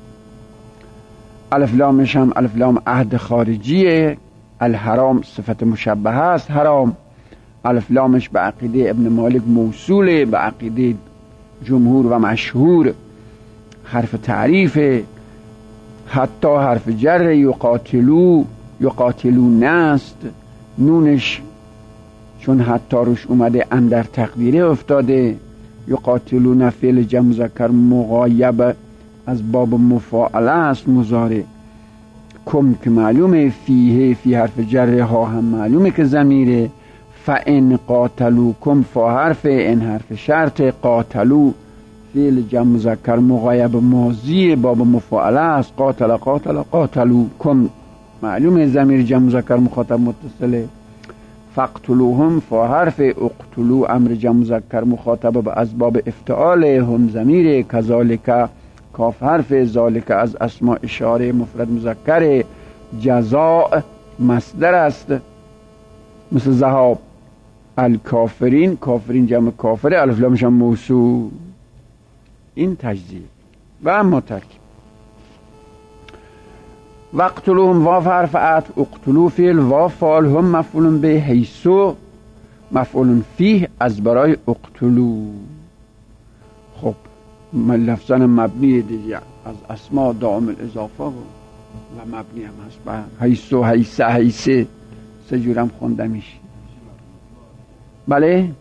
الف لامش هم الف لام عهد خارجیه. الحرام صفت مشبهه است. حرام الف لامش به عقیده ابن مالک موصوله، به عقیده جمهور و مشهور حرف تعریف. حتی حرف جر. یقاتلو یقاتلون است. نونش چون حتی روش اومده اندر تقدیره افتاده. یقاتلون فعل جمع مذکر مغایب از باب مفاعله است مضارع. کم که معلومه. فیه فی حرف جر. ها هم معلومه که ضمیره. فان قاتلوکم فا حرف ان حرف شرط. قاتلو فعل جمع مذکر مغایب ماضی باب مفاعله است. قاتل قاتل قاتلوکم معلومه ضمیر جمع مذکر مخاطب متصله. فاقتلوهم فا حرف، اقتلو امر جمع مذکر مخاطب به اسباب افتعال، هم ضمیر، کذالک کاف حرف، ذالک از اسماء اشاره مفرد مذکر، جزاء مصدر است مثل ذهاب، الکافرین کافرین جمع کافره، الف لامش هم موصول. این تجزیه و اما ترکیب. وقتلوهم واو حرف عطف، اقتلو فعل، واو فاعل، هم مفعول به، حیثو مفعول فیه از برای اقتلو. خب لفظان مبنی دیگه از اسماء دائم الاضافه و مبنی هم هست با حیثو، حیثه، حیثه، سه جورم خونده میشه. بله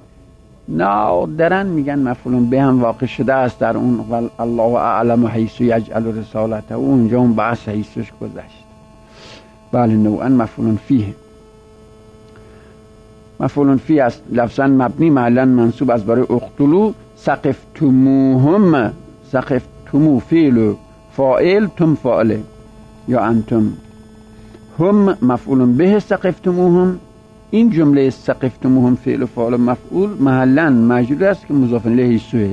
نادرن میگن مفعول به هم واقع شده است در اون الله اعلم حیث یجعل رسالته، اونجا اون بحث حیثش گذشت. بله نوعا مفعول فیه، مفعول فیه است، لفظا مبنی محلا منصوب از برای اقتلو. سقفتموهم، سقفتمو فعل فاعل، تم فاعله یا انتم، هم مفعول به سقفتموهم. این جمله سقفتموهم فعل فاعل مفعول محلا مجرور است که مضاف الیه حیثه.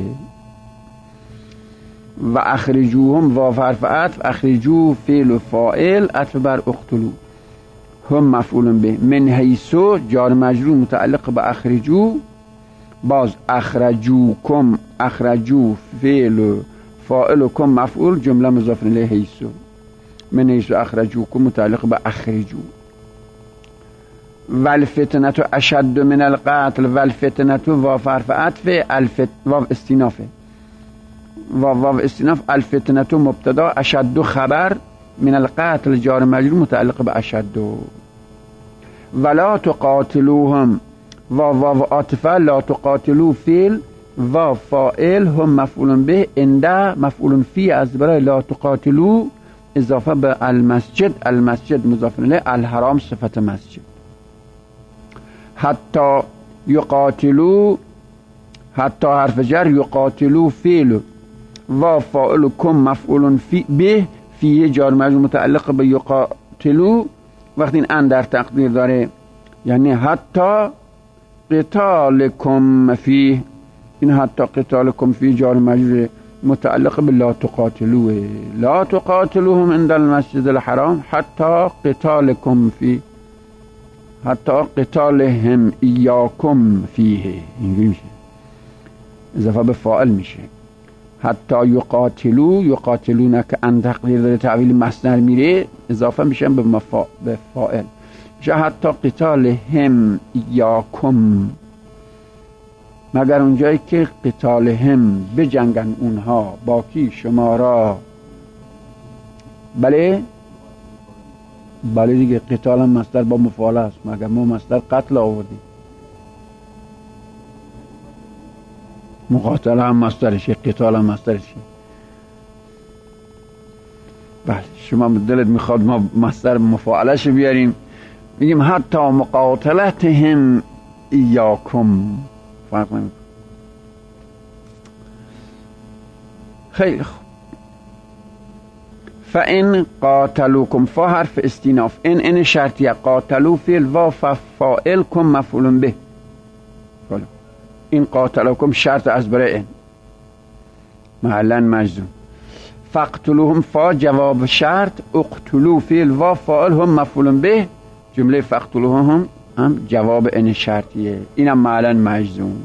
و اخرجوهم واو حرف عطف، اخرجو فعل فاعل عطف بر اقتلو، هم مفعول به، من حیثو جار مجرور متعلق به اخرجو، باز اخرجوکم، اخرجو فعل فاعل و کم مفعول، جمله مضاف الیه حیثو، من حیثو اخرجوکم متعلق به اخرجو. والفتنة اشد من القتل، والفتنة واو حرف عطف، واو استینافه، واو استیناف، الفتنة مبتدا، اشد خبر، من القتل جار مجرور متعلق به اشد. ولا تقاتلوهم واو عاطفه، لا تقاتلو فعل، واو فاعل، هم مفعول به، انده مفعول فی از برای لا تقاتلو اضافه به المسجد، المسجد مضاف الیه، الحرام صفت مسجد. حتی یقاتلو، حتی حرف جر، یقاتلو فعل و فاعل کم مفعول فی به، فیه جار مجرور متعلق به یقاتلو، وقتی این ان در تقدیر داره یعنی حتی قتالکم فیه، این حتی قتالکم فیه جار مجرور متعلق به لا تقاتلوه، لا تقاتلوهم عند المسجد الحرام حتی قتالکم فیه، حتی قتالهم ایاکم فیه، اینجوری میشه، اضافه به فاعل میشه. حتی یقاتلو، یقاتلون که ان تقدیر داره تعویل مصدر میره، اضافه میشن به فاعل، میشه حتی قتالهم ایاکم، مگر اونجایی که قتالهم بجنگن اونها با کی؟ شما را. بله بله دیگه، قتال هم مصدر با مفعول است، مگر ما مصدر قتل آوردیم، مقاتله هم مصدرشه، قتال هم مصدرشه. بله شما دلت میخواد ما مصدر مفاعلش بیاریم، میگیم حتی مقاتلتهم ایاکم، فرق نمیکنه. خیلی خوب. فان قاتلوکم، فا حرف استیناف، ان شرطیه، قاتلو فعل و فاعل کم مفعول به، این قاتلوکم شرط از برای این محلا مجزوم. فاقتلوهم فا جواب شرط، اقتلو فعل و فاعل هم مفعول به، جمله فاقتلوهم هم جواب این شرطیه، اینم محلا مجزوم.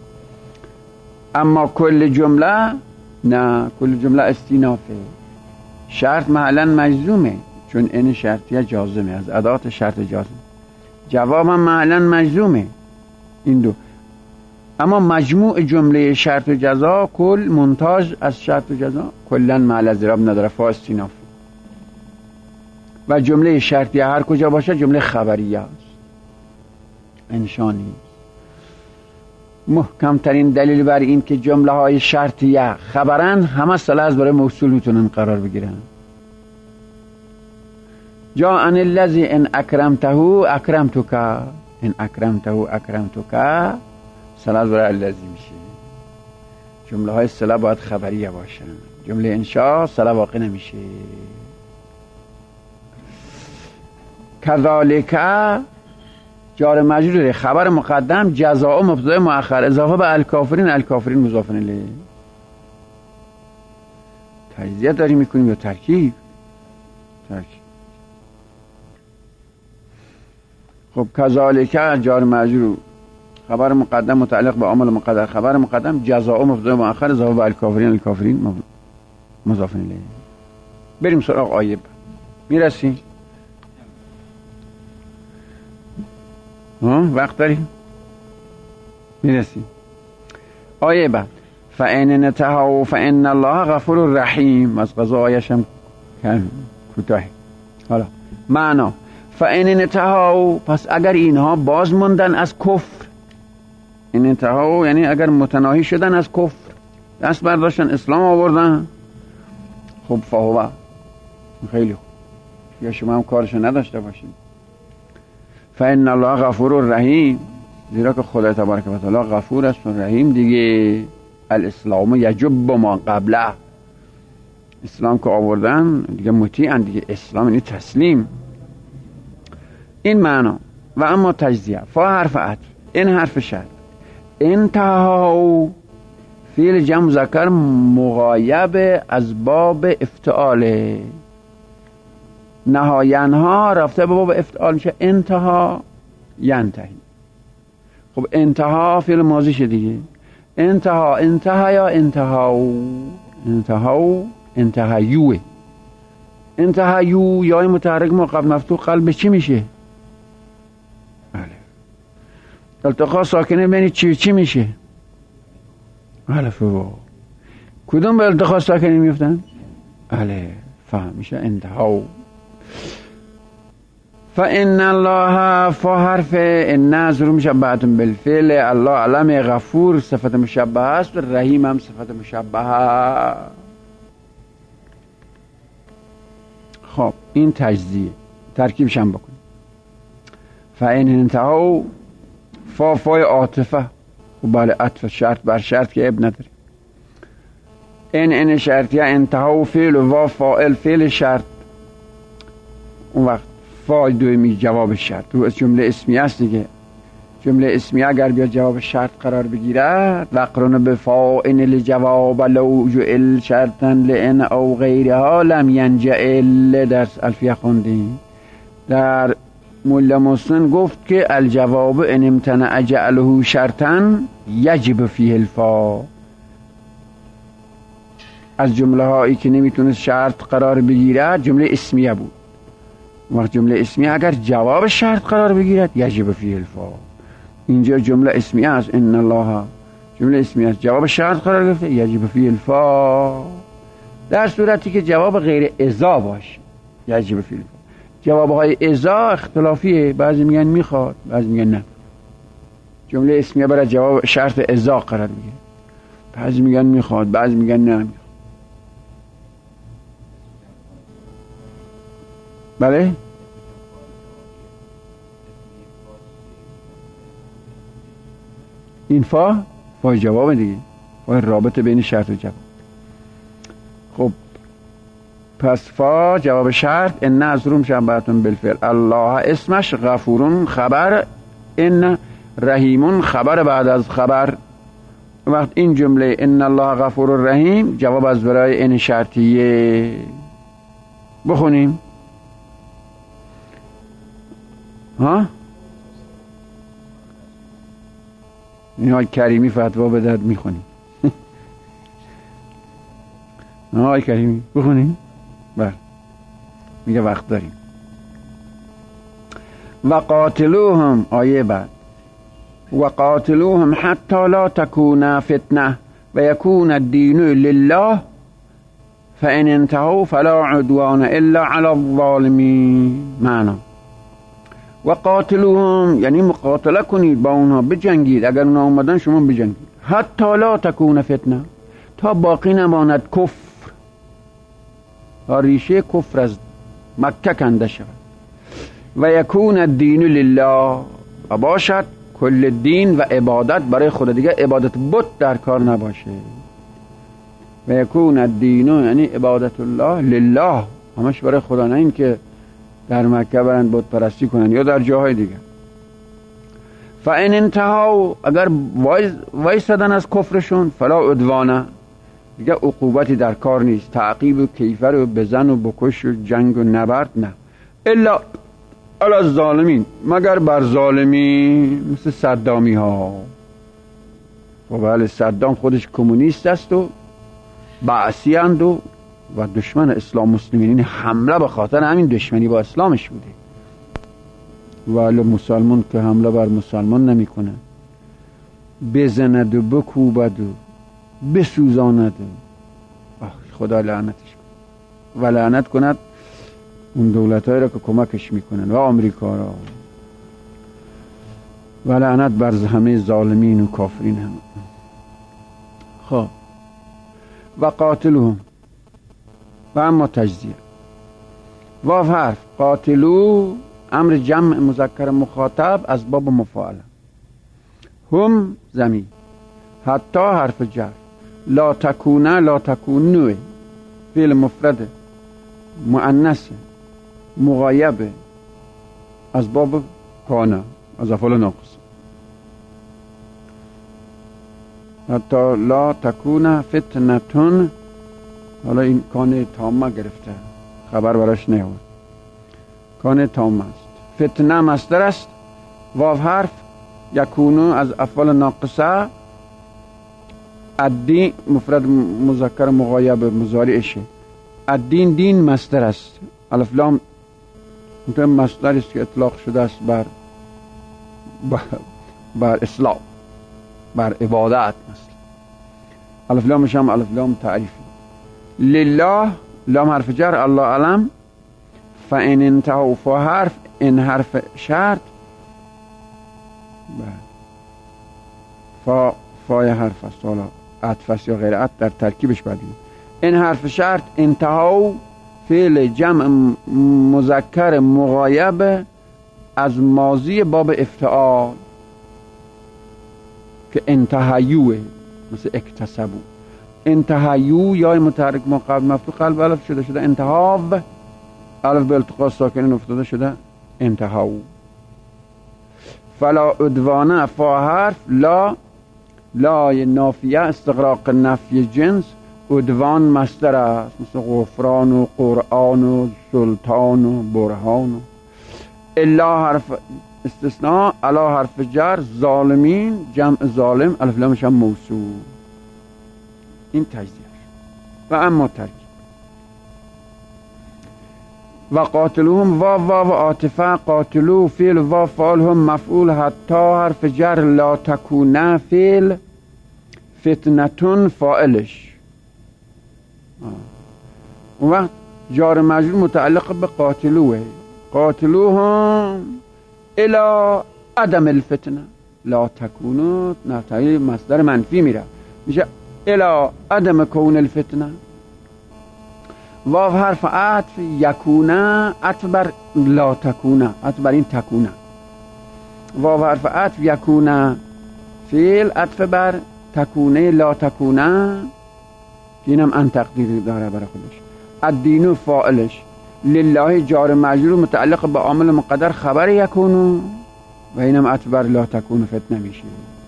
اما کل جمله نه، کل جمله استینافه، شرط محلا مجزومه چون این شرطیه جازمه، از ادات شرط جازم، جواب هم محلا مجزومه، این دو. اما مجموع جمله شرط و جزا کل منتاج از شرط و جزا کلا محل اضراب نداره، فا استیناف. و جمله شرطیه هر کجا باشه جمله خبریه است، انشانی. محکم ترین دلیل بر این که جمله های شرطیه خبرن همه صله از برای موصول میتونن قرار بگیرن. جا ان الذی ان اکرمته اکرمتک، ان اکرمته اکرمتک، صله از برای الذی میشه. جمله های صله باید خبریه باشن، جمله انشاء صله واقع نمیشه. کذالک جار مجرور، خبر مقدم، جزاء مبتدا مؤخر، اضافه به الکافرین، الکافرین مضاف الیه. تجزیه داری میکنیم یا ترکیب؟ ترکیب. خب کذالک جار مجرور، خبر مقدم متعلق به عامل مقدر، خبر مقدم، جزاء مبتدا مؤخر، اضافه به الکافرین، الکافرین مضاف الیه. بریم سراغ آیه. میرسیم؟ وقت داریم؟ میرسیم. آیه بعد فَإِنْ انْتَهَوْا فَإِنَّ اللَّهَ غَفُورٌ رَحِيمٌ. از قضا آیه‌ش هم کوتاه. حالا معنا فَإِنْ انْتَهَوْا، پس اگر اینها باز موندن از کفر، این انتهاو یعنی اگر متناهی شدن از کفر، دست برداشتن اسلام آوردن، خب فهو، خیلی خوب، یا شما هم کارشو نداشته باشید. فإن الله غفور رحیم، زیرا که خدا تبارک و تعالی غفور است و رحیم دیگه. الاسلام یجب ما قبله، اسلام که آوردن دیگه مطیعن دیگه، اسلام یعنی تسلیم. این معنا. و اما تجزیه، فا حرف عطف، این حرف شرط، انتهاو فعل جمع مذکر مغایب از باب افتعاله، نهاینها رفته به باب افتعال میشه انتها ینتهی. خب انتها فعل ماضی شه دیگه، انتها، انتها یا انتهاو، انتهاو انتهایوه، انتهایو یا متحرک ما قبل مفتوح قلب چی میشه؟ بله. التقا ساکنه بین چی میشه؟ الف و واو. کدوم به التقا ساکنه میفتن؟ بله فهم میشه انتهاو. فإن الله، فا حرف ان ظروف مشبهه بالفعل، الله علم غفور صفت مشبهه است و رحیم هم صفت مشبهه. خب این تجزیه، ترکیبش هم بکن. فإن انتهوا، فای عاطفه، و بله عطف شرط بر شرط که اب نداره. این شرطیه، انتهوا فعل و وا فاعل فعل شرط، اون وقت فای دومی جواب شرط، رو از جمله اسمیه است دیگه. جمله اسمیه اگر بیا جواب شرط قرار بگیرد، وقرن به فاعل لجواب لو جعل شرطا لئن او غیرها لم ینجعل. در الفیه خوندیم. در مولا مسلم گفت که الجواب ان امتنع جعله شرطا یجب فیه الفا. از جمله هایی که نمیتونست شرط قرار بگیرد جمله اسمیه بود. وقت جمله اسمیه اگر جواب شرط قرار بگیرد یجب فیه الفا. اینجا جمله اسمیه است، ان الله جمله اسمیه است، جواب شرط قرار گرفته یجب فیه الفا. در صورتی که جواب غیر اذا باشه یجب فیه الفا. جوابهای اذا اختلافیه، بعضی میگن میخواد، بعضی میگن نه. جمله اسمیه برای جواب شرط اذا قرار میگیره، بعضی میگن میخواد، بعضی میگن نه میخواد. بله این فای جواب دیگه، فای رابطه بین شرط و جواب. خب پس فا جواب شرط، ان ازروم شبهتون بالفعل، الله اسمش، غفورون خبر، ان رحیمون خبر بعد از خبر. وقت این جمله ان الله غفور رحیم جواب از برای ان شرطیه. بخونیم ها. این های کریمی فتوا به درد میخونیم. های کریمی بخونیم. بله میگه وقت داریم. و قاتلوهم، آیه بعد، و قاتلوهم حتی لا تکون فتنه و یکون الدین لله فان انتهوا فلا عدوان الا علی الظالمین. معنا و قاتلوهم یعنی مقاتله کنید با اونها، بجنگید، اگر اونها اومدن شما بجنگید. حتی لا تکون فتنه، تا باقی نماند کفر، تا ریشه کفر از مکه کنده شود. و یکون الدین لله، و باشد کل دین و عبادت برای خدا، دیگه عبادت بت در کار نباشه. و یکون الدین یعنی عبادت الله لله، همش برای خدا، نه این که در مکه برن بت پرستی کنن یا در جاهای دیگه. فان انتهوا، اگر وایسادن از کفرشون، فلا عدوانه، دیگه عقوبتی در کار نیست، تعقیب و کیفر و بزن و بکش و جنگ و نبرد نه، الا علی الظالمین، مگر بر ظالمین، مثل صدامی ها. و بله صدام خودش کمونیست است و بعثی اند و دشمن اسلام مسلمین. این حمله به خاطر همین دشمنی با اسلامش بوده. ولی مسلمان که حمله بر مسلمان نمی کنه، بزند و بکوبد و بسوزاند و خدا لعنتش کند و لعنت کند اون دولت‌هایی را که کمکش میکنن و آمریکا را، و لعنت بر همه ظالمین و کافرین هم. خب و قاتلوهم، و اما تجزیه. واو حرف قاتلو امر جمع مذکر مخاطب از باب مفاعله. هم زمین، حتی حرف جر، لا تکونه لا تکونوه فعل مفرد مؤنث مغایبه از باب کانه از افعال ناقص. حتی لا تکونه فتنتون، حالا این کانه تامه گرفته، خبر براش نیاورد، کانه تامه است. فتنه مصدر است. واو حرف یکونو از افعال ناقصه. الدین مفرد مذکر مغایب مضارعشه. الدین دین مصدر است. الف لام مصدر است که اطلاق شده است بر اسلام، بر عبادت. مثلا الف لامش هم الف لام تعریفی. لله لام حرف جر، الله علم. فان انتهوا، فا حرف، ان حرف شرط، فای حرف است، حالا عطف است یا غیر عطف در ترکیبش بدیم. این حرف شرط، انتهوا فعل جمع مذکر مغایب از ماضی باب افتعال که انتهیوه، مثل اکتسبو. انتهیو یا متحرک ما قبل مفتوح قلب الف شده انتهاب، الف به التقاء ساکنین افتاده شده انتهاو. فلا عدوانه فا حرف، لا نافیه استغراق نفی جنس. عدوان مصدر است، مثل غفران و قرآن و سلطان و برهان و. الا حرف استثناء، الا حرف جر، ظالمین جمع ظالم، الف لامش هم موصول. این تجزیه. و اما ترکیب و قاتلوهم واو عاطفه، قاتلو فعل و فعل هم مفعول، حتی حرف جر، لا تکونه فعل، فتنتون فاعلش. اون وقت جار مجرور متعلق به قاتلوه. قاتلوهم الى عدم الفتنه، لا تکونو نفتحی مصدر منفی میره، میشه الى عدم کون الفتنه. واو حرف عطف، یکونه عطف بر لا تکونه، عطف بر این تکونه. واو حرف عطف یکونه فعل عطف بر تکونه لا تکونه، اینم ان تقدیر داره برای خودش. الدینو فاعلش. لله جار مجرور متعلق به عامل مقدر خبر یکونو و اینم عطف بر لا تکونه فتنه میشه.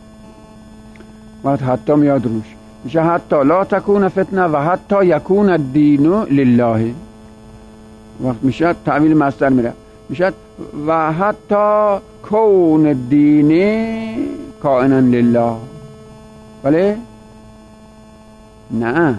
وقت حتی میاد روش، میشه حتی لا تکون فتنه و حتی یکون الدین لله. وقت میشه تعمیل مصدر میره، میشه و حتی کون الدین کائنا لله. ولی نه،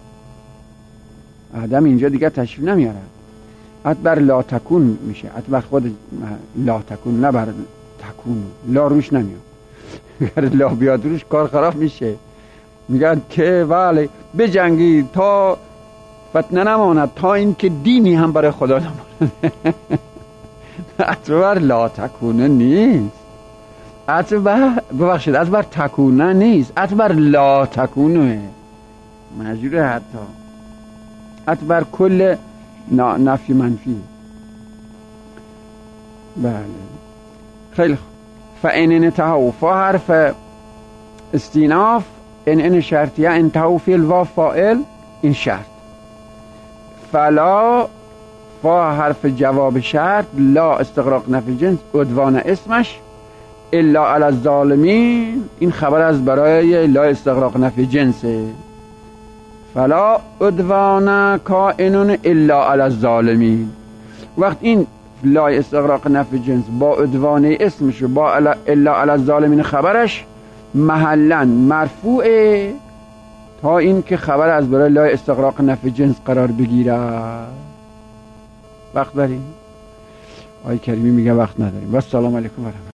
آدم اینجا دیگه تشریف نمیاره، حتی بر لا تکون میشه، حتی بر خود لا تکون، نه بر تکون. لا روش نمیاد، اگر لا بیاد روش کار خراب میشه. میگن که ولی بجنگی تا فتنه نماند، تا این که دینی هم برای خدا نماند. اعتبار لا تکونه نیست، ببخشید اعتبار تکونه نیست، اعتبار لا تکونه مجروره، حتی اعتبار کل نفی منفی. بله خیلی خوب. فان انتهوا فا حرف استیناف، ان شرطیه، انتهوا فعل و فاعل، این شرط. فلا فا حرف جواب شرط، لا استغراق نفی جنس، عدوان اسمش، الا علی الظالمین این خبر از برای لا استغراق نفی جنسه. فلا عدوان کائنون الا علی الظالمین. وقت این لا استغراق نفی جنس با عدوان اسمش و با الا علی الظالمین خبرش محلا مرفوعه تا این که خبر از برای لا استغراق نفی جنس قرار بگیره. وقت داریم؟ آقای کریمی میگه وقت نداریم. و السلام علیکم و رحمت الله.